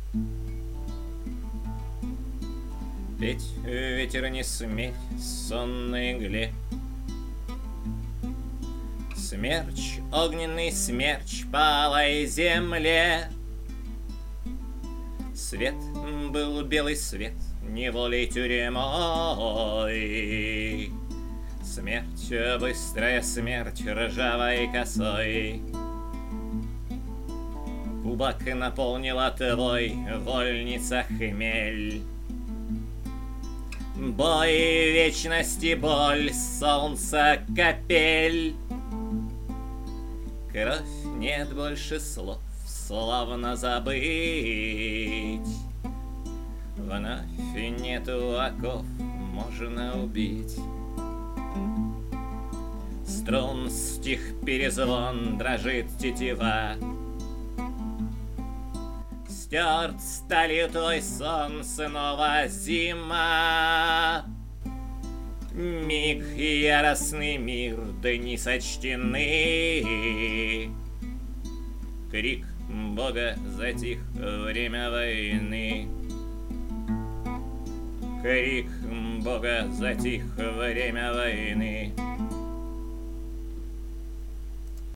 Петь ветер не смей сонной игле. Смерч, огненный смерч по алой земле. Свет был белый свет, неволей тюрьмой. Смерть, быстрая смерть, ржавой косой. Кубок наполнила твой, вольница хмель. Бой вечности, боль, солнца капель. Кровь, нет больше слов, славно забыть. Вновь нету оков, можно убить. Струн стих перезвон, дрожит тетива. Стерт стали твой сон, снова зима. Миг и яростный мир, дни сочтены. Крик Бога затих, время войны. Крик Бога затих, время войны.